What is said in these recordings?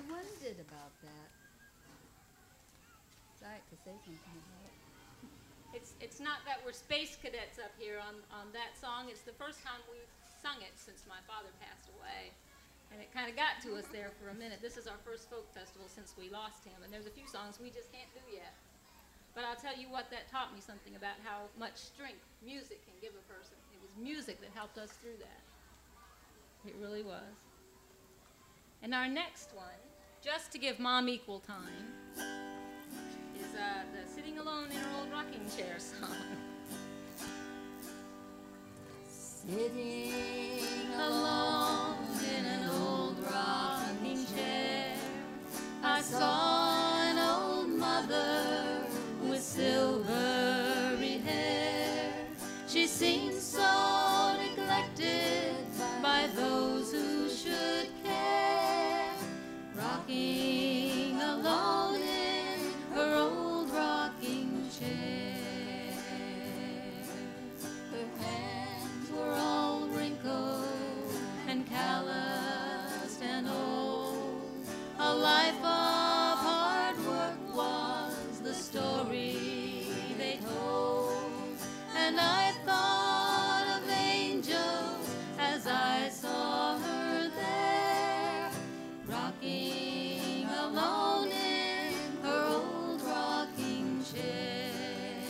wondered about that. Sorry to say something about it. It's not that we're space cadets up here on that song. It's the first time we've sung it since my father passed away. And it kind of got to us there for a minute. This is our first folk festival since we lost him. And there's a few songs we just can't do yet. But I'll tell you what, that taught me something about how much strength music can give a person. It was music that helped us through that. It really was. And our next one, just to give Mom equal time, is the Sitting Alone in Her Old Rocking Chair song. Sitting alone in an old rocking chair, I saw an old mother with silvery hair. She seemed so neglected by those who should care, rocking alone in her old rocking chair. Her hands were all wrinkled and calloused and old. A life of hard work was the story they told, and I thought of angels as I saw her there, rocking alone in her old rocking chair.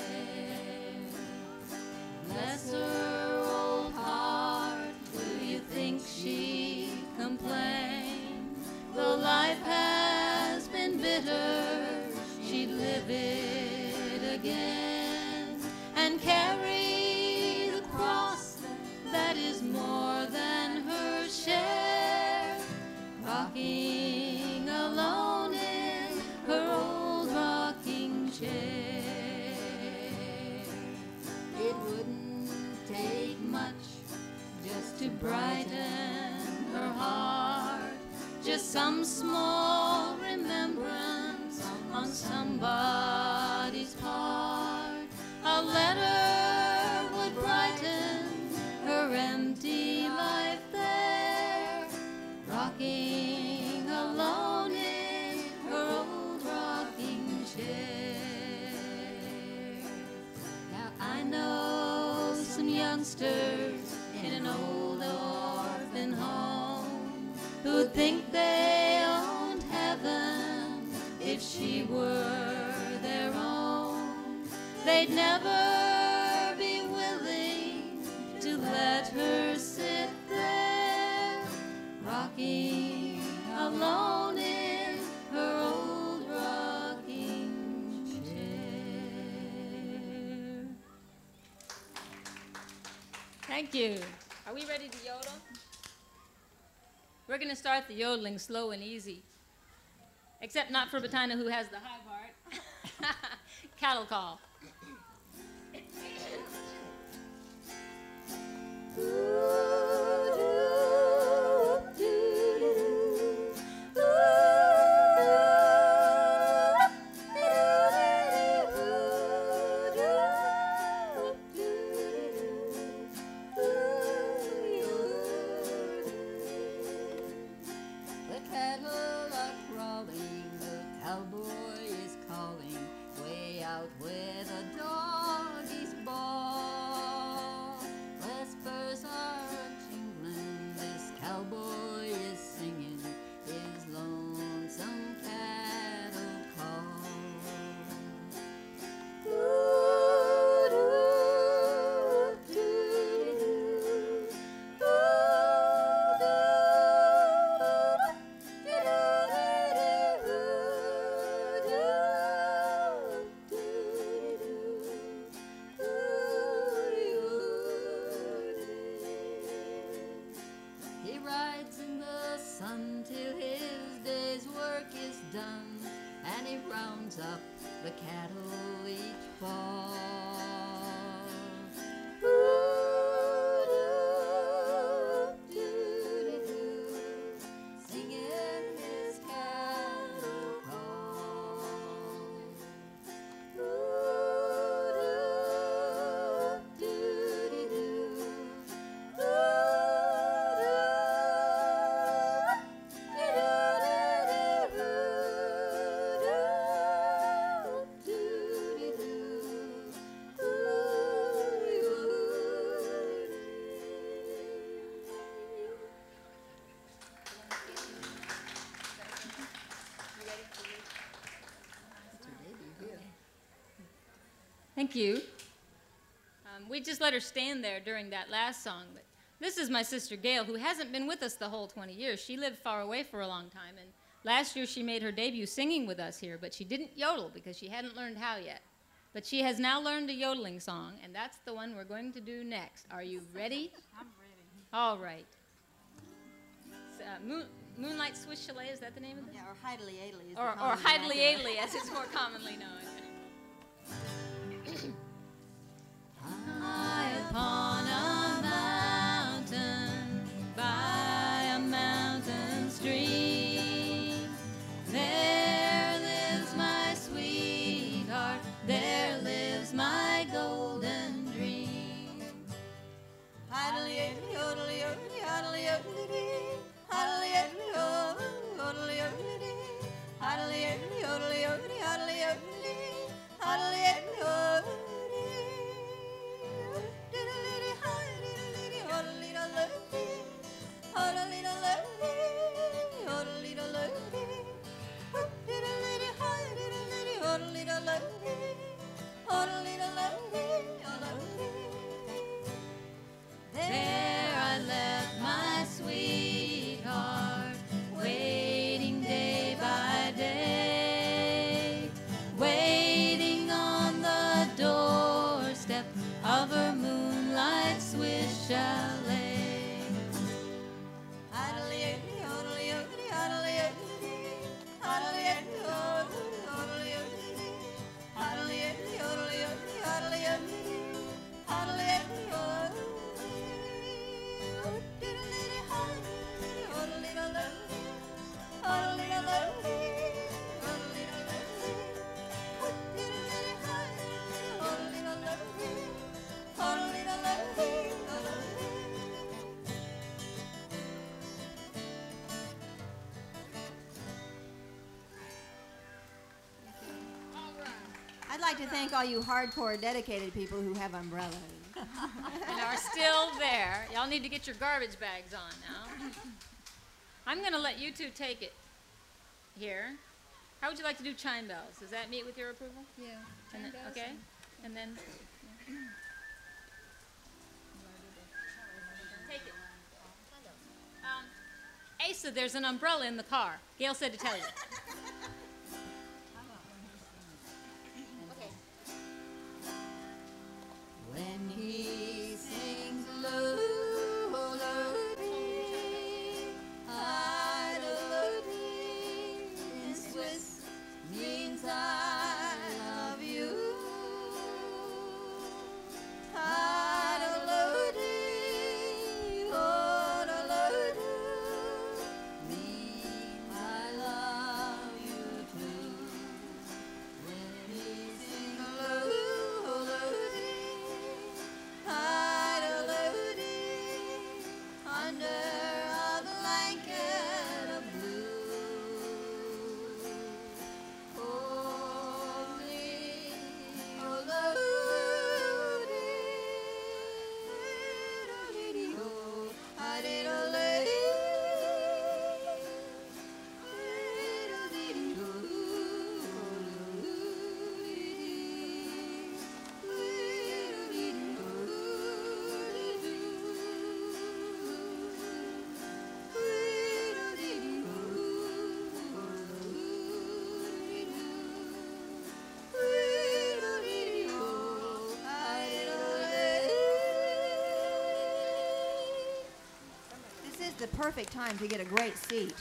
Bless her old heart, do you think she complained? Though life has been bitter, she'd live it again and carry the cross that is more than her share, rocking alone in her old rocking chair. It wouldn't take much just to brighten her heart, just some small remembrance on somebody's part. A letter would brighten her empty life there, rocking alone in her old rocking chair. Now I know some youngsters in an old orphan home who'd think they owned heaven if she were their own. They'd never be willing to let her sit there, rocking alone in her old rocking chair. Thank you. Are we ready to yodel? We're going to start the yodeling slow and easy, except not for Bettina, who has the high part. Cattle call. The cattle are crawling, the cowboy is calling, way out where the doggies bawl. Vespers are jingling, this cowboy is singing his lonesome cattle call. He rides in the sun till his day's work is done, and he rounds up the cattle each fall. Singing his cattle call. Thank you. We just let her stand there during that last song. But this is my sister Gail, who hasn't been with us the whole 20 years. She lived far away for a long time, and last year she made her debut singing with us here, but she didn't yodel because she hadn't learned how yet. But she has now learned a yodeling song, and that's the one we're going to do next. Are you ready? I'm ready. All right. Moonlight Swiss Chalet, is that the name of it? Yeah, or Heidely Aidly. Or Heidely Aidly, as it's more commonly known. High upon a mountain, by a mountain stream, there lives my sweetheart, there lives my golden dream. Heidely Aidly, Odely Odely, Heidely Odely, Heidely Aidly, Odely Odely, Heidely Aidly, Odely Odely, Heidely Odely, Heidely Aidly, Odely. There I left my sweetheart, waiting day by day, waiting on the doorstep of her moonlight Swiss chalet. I'd like to thank all you hardcore dedicated people who have umbrellas. And are still there. Y'all need to get your garbage bags on now. I'm going to let you two take it here. How would you like to do chime bells? Does that meet with your approval? Yeah. And then, okay. And then take it. Asa, there's an umbrella in the car. Gail said to tell you. When he sings low, in Swiss means I love you. Means I love you too. When he sings low, under a blanket of blue. Only This is the perfect time to get a great seat.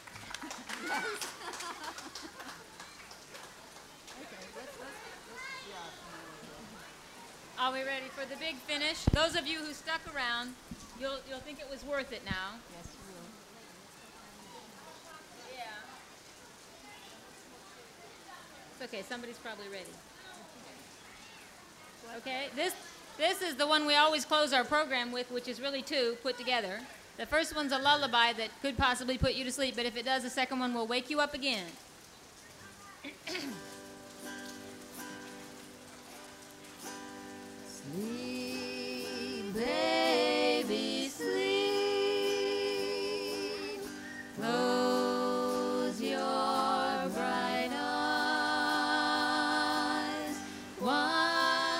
Are we ready for the big finish? Those of you who stuck around, you'll think it was worth it now. Yes, you will. Yeah. It's okay, somebody's probably ready. Okay, this is the one we always close our program with, which is really two put together. The first one's a lullaby that could possibly put you to sleep, but if it does, the second one will wake you up again. Sleep, baby, sleep. Close your bright eyes while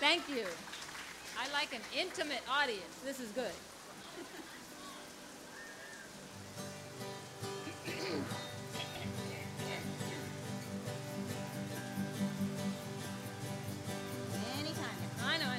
Thank you. I like an intimate audience. This is good. I know.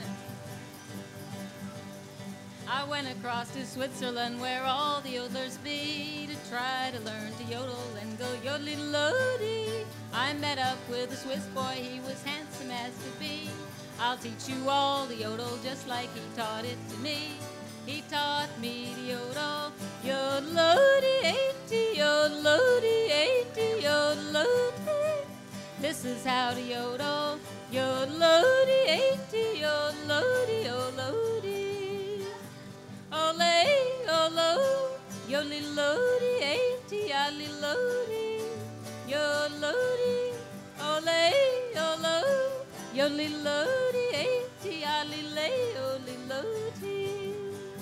I went across to Switzerland where all the yodelers be to try to learn to yodel and go yodelly-lody. I met up with a Swiss boy, he was handsome as could be. I'll teach you all the yodel just like he taught it to me. He taught me to yodel, yodelody-80, yodelody-80, yodelody. This is how to yodel, yodelody-80, yodelody, yodelody. Ole, olo, yodelody-80, yodelody, yodelody. Ole, olo, yodelody-80, yodelody.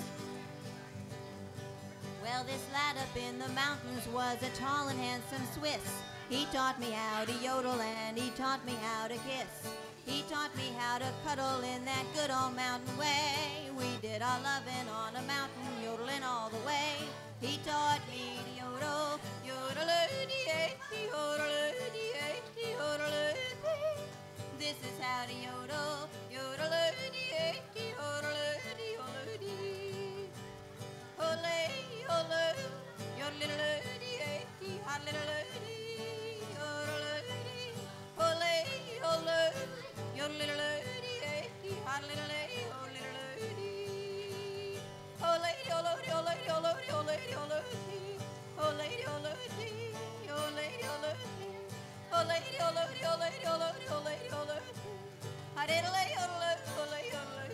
Well, this lad up in the mountains was a tall and handsome Swiss. He taught me how to yodel and he taught me how to kiss. He taught me how to cuddle in that good old mountain way. We did our loving on a mountain, yodeling all the way. He taught me to yodel, yodelody-80, yodelody-80, yodelody. This is how to yodel, yodelody-80, yodelody, yodelody. Ole, ole, yodelody-80, yodelody, yodelody. Ole, ole, yodelody-80, yodelody, yodelody. Ole, ole, ole, ole, ole, ole. Ole, ole, ole, ole. Ole, ole, ole, ole, ole, ole. Adiddle, ole, ole, ole.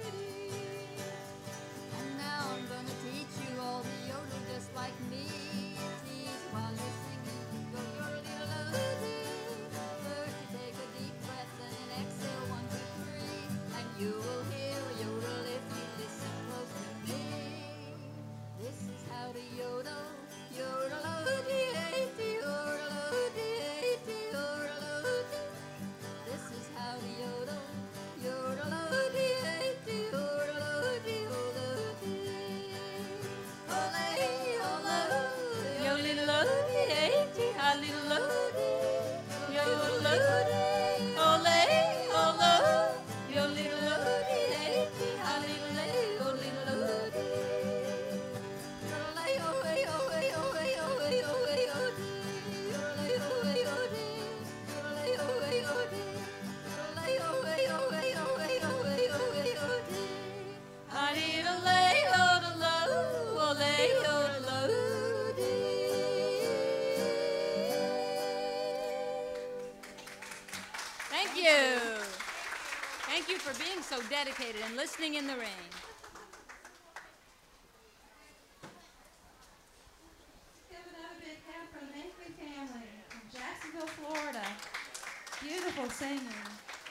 And now I'm gonna teach you all the yodel just like me. Tease while you're singing, go yodel-de-lo-dee. First you take a deep breath, then an exhale, 1, 2, 3, and you will hear a yodel if you listen close to me. This is how to yodel, yodel-o-dee-80, yodel-o-dee-80, yodel-o-dee. This is how to yodel, yodel-o-dee-80, yodel-o-dee, yodel-o-dee. Ole, ole, Yodelody-80, yodelody, yodelody. Ole, ole, yodelody-80, yodelody, yodelody. Thank you. Thank you for being so dedicated and listening in the rain. Give another big hand for the Makeley family from Jacksonville, Florida. Beautiful singing.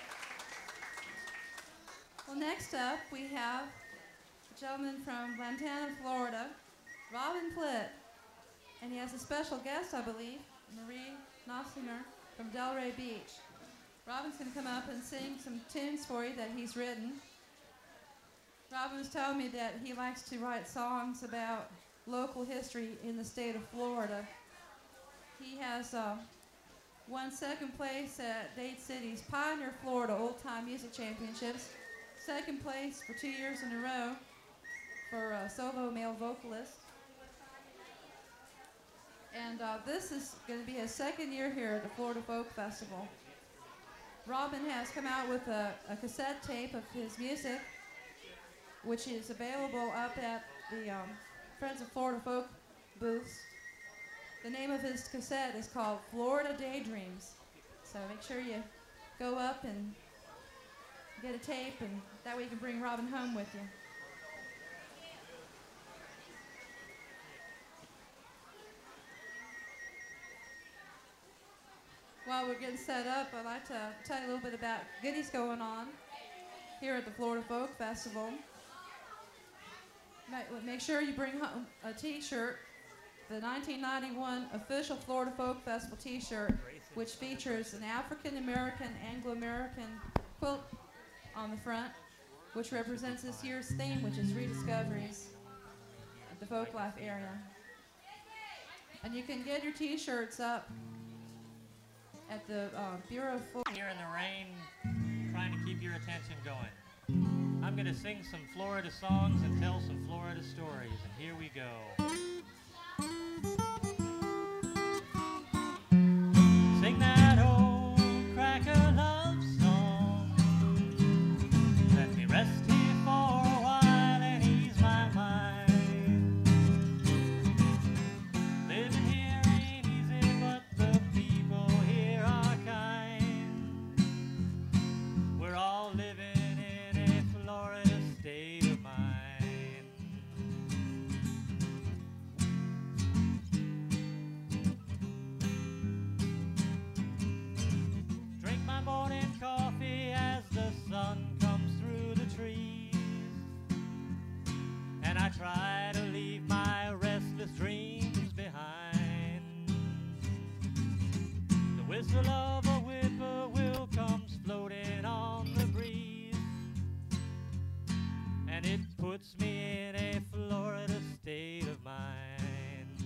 Well, next up we have a gentleman from Lantana, Florida, Robin Plitt. And he has a special guest, I believe, Marie Nossinger from Delray Beach. Robin's going to come up and sing some tunes for you that he's written. Robin was telling me that he likes to write songs about local history in the state of Florida. He has won second place at Dade City's Pioneer Florida Old Time Music Championships, second place for 2 years in a row for a solo male vocalist. And this is going to be his second year here at the Florida Folk Festival. Robin has come out with a cassette tape of his music, which is available up at the Friends of Florida Folk booths. The name of his cassette is called Florida Daydreams. So make sure you go up and get a tape, and that way you can bring Robin home with you. While we're getting set up, I'd like to tell you a little bit about goodies going on here at the Florida Folk Festival. Make sure you bring home a t-shirt, the 1991 official Florida Folk Festival t-shirt, which features an African-American, Anglo-American quilt on the front. which represents this year's theme, which is rediscoveries at the Folklife area. And you can get your t-shirts up at the Bureau of Folk. Here in the rain, trying to keep your attention going. I'm going to sing some Florida songs and tell some Florida stories, and here we go. Sing that old cracker love song. Let me rest here for a while and ease my mind. Living here ain't easy, but the people here are kind. We're all living in a Florida state of mind. Drink my morning coffee as the sun comes through the trees, and I try to leave my restless dreams behind. The whistle of a whippoorwill comes floating on the breeze, and it puts me in a Florida state of mind.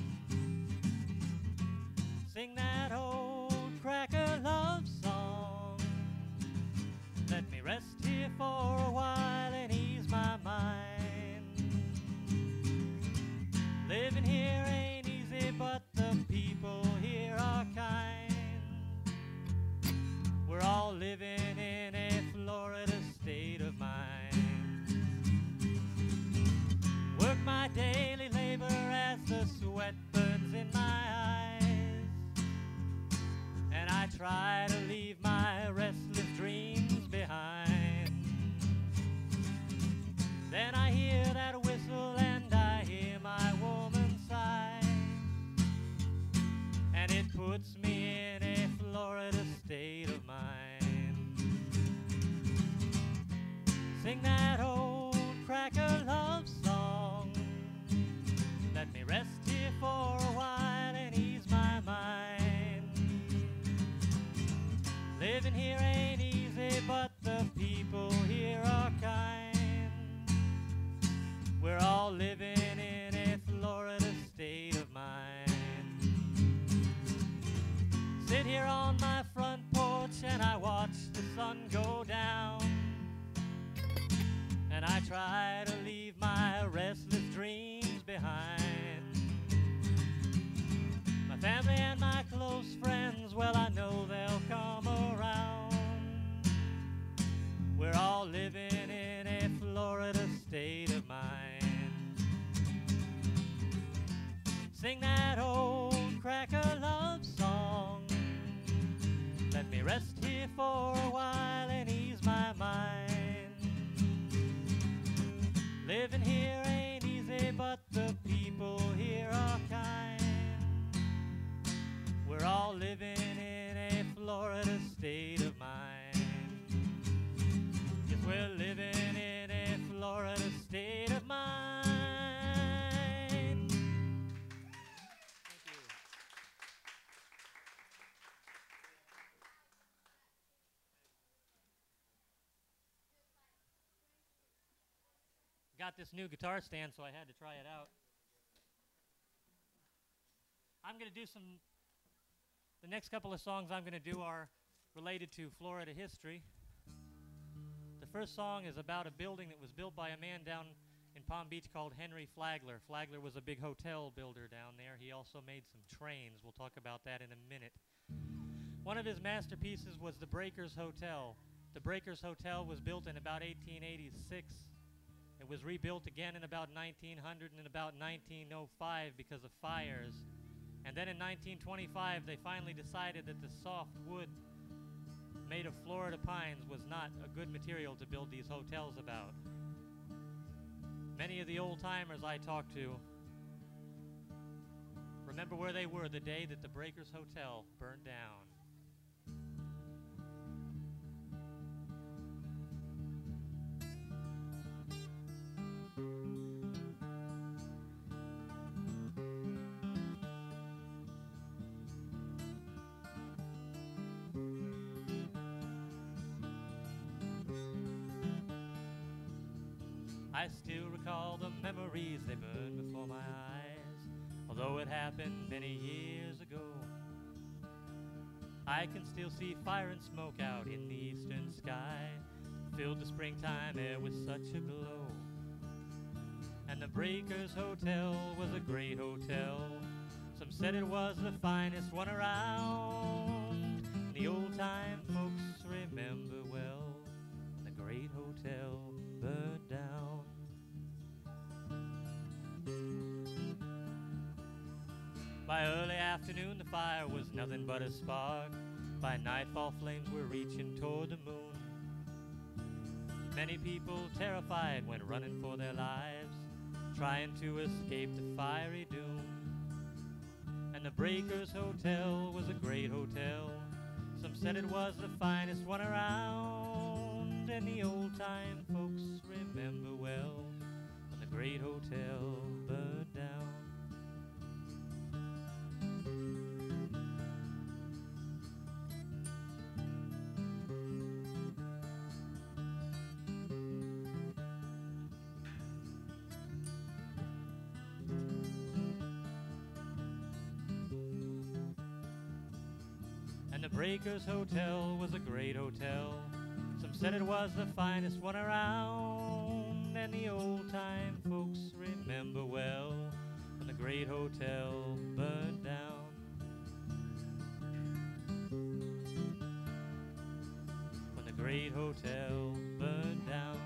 Sing that old cracker love song. Let me rest here for a while and ease my mind. Living here ain't easy, but the people here are kind. We're all living in a Florida state of mind. Work my daily labor as the sweat burns in my eyes, and I try to leave my restless dreams behind. Then I hear that whistle and I hear my woman sigh, and it puts me in a Florida state of mind. Sing that old cracker love song. Let me rest here for a while and ease my mind. Living here ain't easy, but the people here are kind. We're all living in a Florida state of mind. Sit here on my front porch and I watch the sun go down, and I try to leave my restless dreams behind. My family and my close friends, well, I know they'll come around. We're all living in a Florida state of mind. Sing that old cracker love song. Let me rest here for a while and ease my mind. Living here ain't easy, but the people here are kind. We're all living in a Florida state of mind. Yes, we're living in a Florida state of mind. Thank you. Got this new guitar stand, so I had to try it out. I'm going to do the next couple of songs I'm going to do are related to Florida history. The first song is about a building that was built by a man down in Palm Beach called Henry Flagler. Flagler was a big hotel builder down there. He also made some trains. We'll talk about that in a minute. One of his masterpieces was the Breakers Hotel. The Breakers Hotel was built in about 1886. It was rebuilt again in about 1900 and in about 1905 because of fires. And then in 1925, they finally decided that the soft wood made of Florida pines was not a good material to build these hotels about. Many of the old-timers I talked to remember where they were the day that the Breakers Hotel burned down. I still recall the memories, they burn before my eyes. Although it happened many years ago, I can still see fire and smoke out in the eastern sky. Filled the springtime air with such a glow. And the Breakers Hotel was a great hotel. Some said it was the finest one around. The old-time folks remember well when the great hotel burned down. By early afternoon, the fire was nothing but a spark. By nightfall, flames were reaching toward the moon. Many people, terrified, went running for their lives, trying to escape the fiery doom. And the Breakers Hotel was a great hotel. Some said it was the finest one around. And the old-time folks remember well when the great hotel burned down. The Breakers Hotel was a great hotel. Some said it was the finest one around. And the old-time folks remember well when the great hotel burned down. When the great hotel burned down.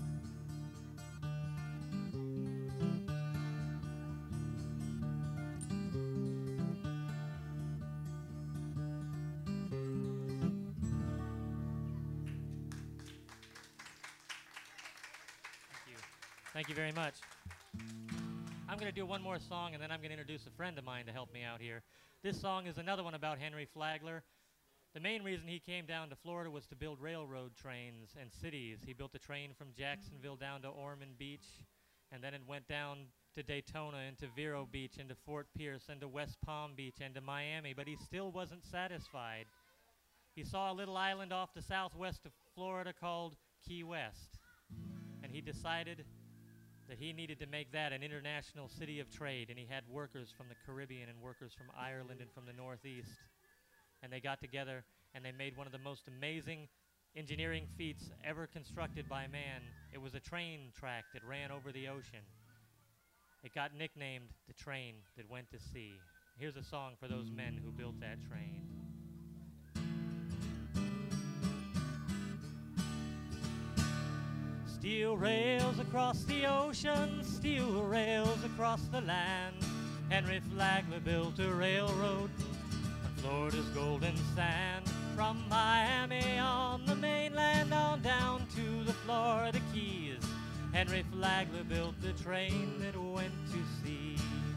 Thank you very much. I'm going to do one more song, and then I'm going to introduce a friend of mine to help me out here. This song is another one about Henry Flagler. The main reason he came down to Florida was to build railroad trains and cities. He built a train from Jacksonville down to Ormond Beach, and then it went down to Daytona, into Vero Beach, into Fort Pierce, into West Palm Beach, and to Miami, but he still wasn't satisfied. He saw a little island off the southwest of Florida called Key West, and he decided that he needed to make that an international city of trade, and he had workers from the Caribbean and workers from Ireland and from the Northeast. And they got together and they made one of the most amazing engineering feats ever constructed by man. It was a train track that ran over the ocean. It got nicknamed the train that went to sea. Here's a song for those men who built that train. Steel rails across the ocean, steel rails across the land. Henry Flagler built a railroad on Florida's golden sand. From Miami on the mainland on down to the Florida Keys, Henry Flagler built the train that went to sea.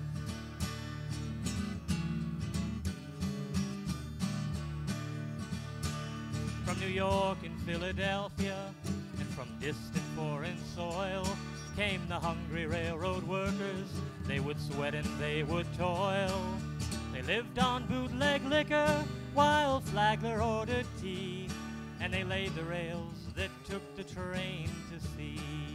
From New York and Philadelphia, from distant foreign soil, came the hungry railroad workers. They would sweat and they would toil. They lived on bootleg liquor while Flagler ordered tea, and they laid the rails that took the train to sea.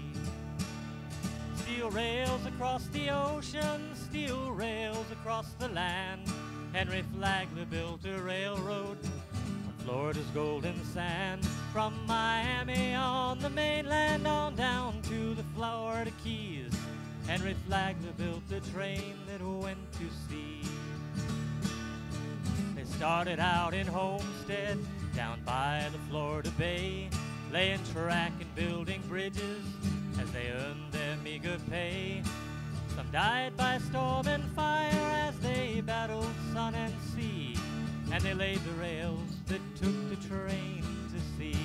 Steel rails across the ocean, steel rails across the land. Henry Flagler built a railroad Florida's golden sand. From Miami on the mainland on down to the Florida Keys, Henry Flagler built the train that went to sea. They started out in Homestead, down by the Florida Bay, laying track and building bridges as they earned their meager pay. Some died by storm and fire as they battled sun and sea, and they laid the rails that took the train to sea.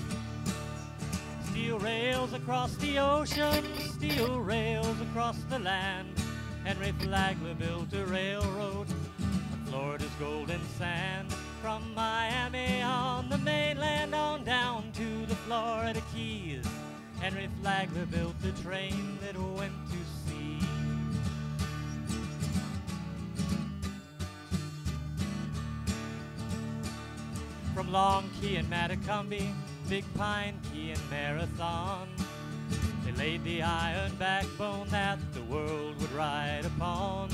Steel rails across the ocean, steel rails across the land. Henry Flagler built a railroad on Florida's golden sand. From Miami on the mainland on down to the Florida Keys, Henry Flagler built the train that went to sea. From Long Key and Matacumby, Big Pine Key and Marathon, they laid the iron backbone that the world would ride upon,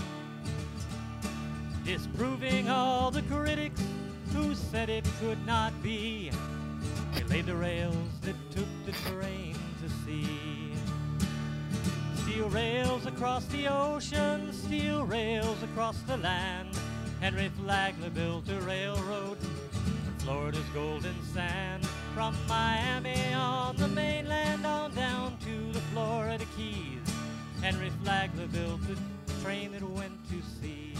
disproving all the critics who said it could not be. They laid the rails that took the train to sea. Steel rails across the ocean, steel rails across the land. Henry Flagler built a railroad from Florida's golden sand. From Miami on the mainland on down to the Florida Keys, Henry Flagler built the train that went to sea.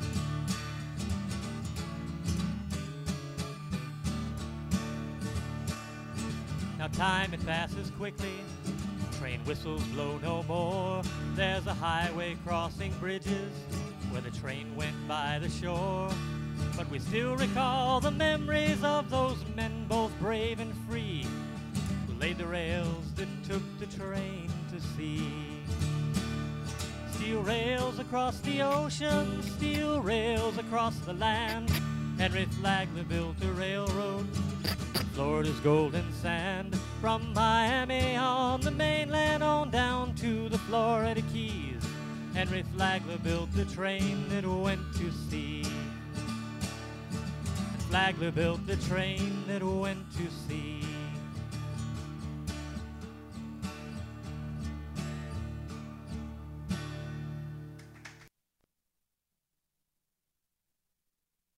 Now time it passes quickly, train whistles blow no more. There's a highway crossing bridges where the train went by the shore. But we still recall the memories of those men, both brave and free, who laid the rails that took the train to sea. Steel rails across the ocean, steel rails across the land. Henry Flagler built a railroad from Florida's golden sand. From Miami on the mainland on down to the Florida Keys, Henry Flagler built the train that went to sea. Flagler built the train that went to sea.